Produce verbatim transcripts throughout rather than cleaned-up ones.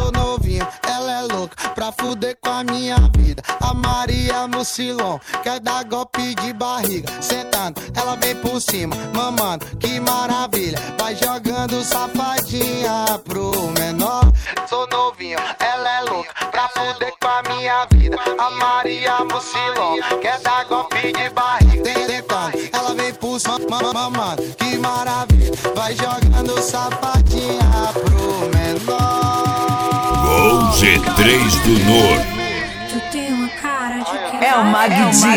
Sou novinho, ela é louca pra fuder com a minha vida. A Maria Mucilon quer dar golpe de barriga. Sentando, ela vem por cima, mamando, que maravilha. Vai jogando safadinha pro menor. Sou novinho, ela é louca pra fuder com a minha vida. A Maria Mucilon quer dar golpe de barriga. Sentando, ela vem por cima, mamando, que maravilha. Vai jogando safadinha pro menor. Gol G três do Norte. Tu tem uma cara de que É o Magdiel.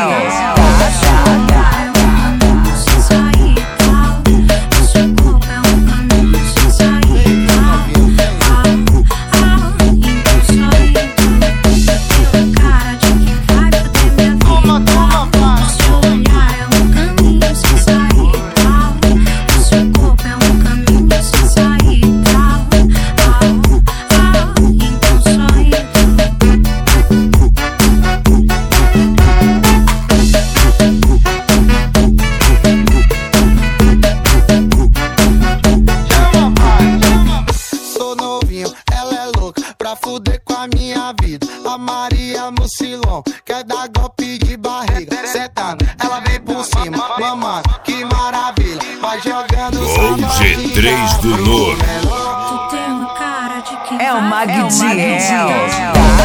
Pra fuder com a minha vida. A Maria Mucilon quer dar golpe de barriga. Sentando, ela vem por cima, mamando, que maravilha. Vai jogando Gol G três do Norte. Tu tem uma cara de que É o vai- Magdiel.